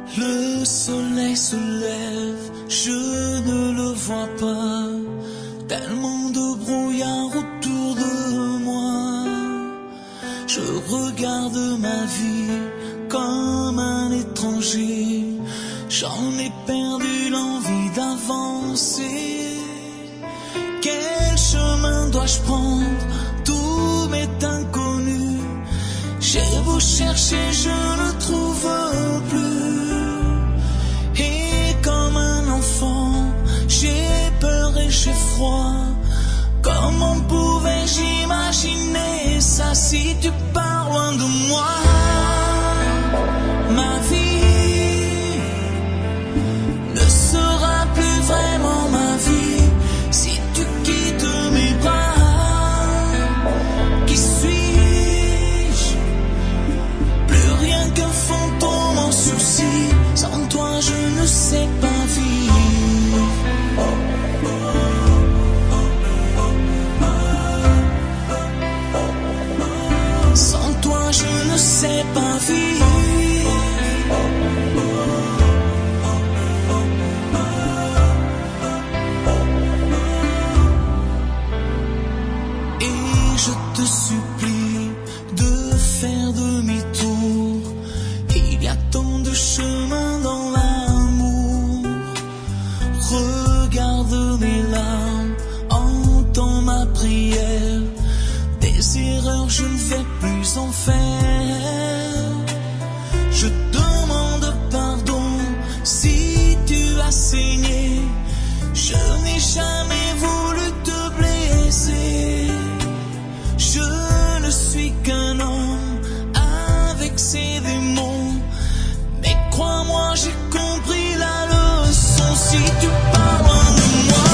Le soleil se lève, je ne le vois pas, tellement de brouillard autour de moi. Je regarde ma vie comme un étranger, j'en ai perdu l'envie d'avancer. Quel chemin dois-je prendre? Tout m'est inconnu. J'ai beau chercher, je ne trouve plus. Et comme un enfant, j'ai peur et j'ai froid. Comment pouvais-je imaginer ça si tu pars loin de moi? Ma vie ne sera plus vraiment ma vie si tu quittes mes bras. Qui suis-je? Plus rien qu'un fantôme en sursis. Sans toi je ne sais pas vivre. Sans toi je ne sais pas vivre. Et je te supplie de faire demi-tour. Il y a tant de chemins dans l'amour. Regarde mes larmes, entends ma prière. Des erreurs je ne vais plus en faire. Je demande pardon si tu as saigné. Je n'ai jamais voulu te blesser. Je ne suis qu'un homme avec ses démons. Mais crois-moi, j'ai compris la leçon. Si tu pars loin de moi,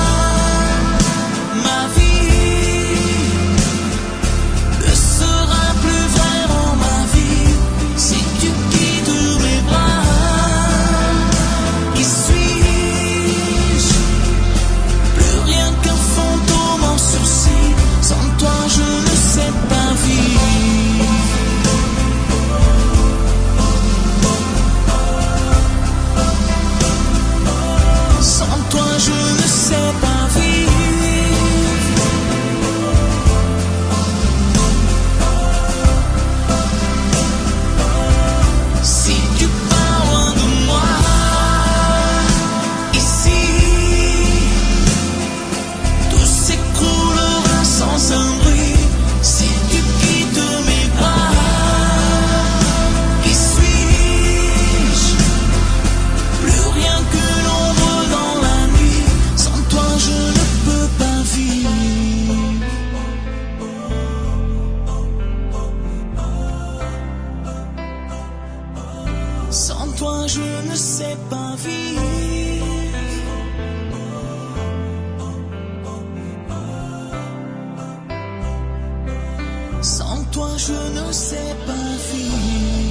ma vie ne sera plus vraiment ma vie si tu quittes mes bras. Qui suis-je? Plus rien qu'un fantôme en sursis. Sans toi je ne sais pas vivre. Sans toi je ne sais pas vivre. Si tu pars loin de moi, ici, tout s'écroulera sans un bruit. Si tu quittes mes bras, qui suis-je? Plus rien que l'ombre dans la nuit. Sans toi je ne peux pas vivre. Sans toi je ne sais pas vivre. Sans toi je ne sais pas vivre.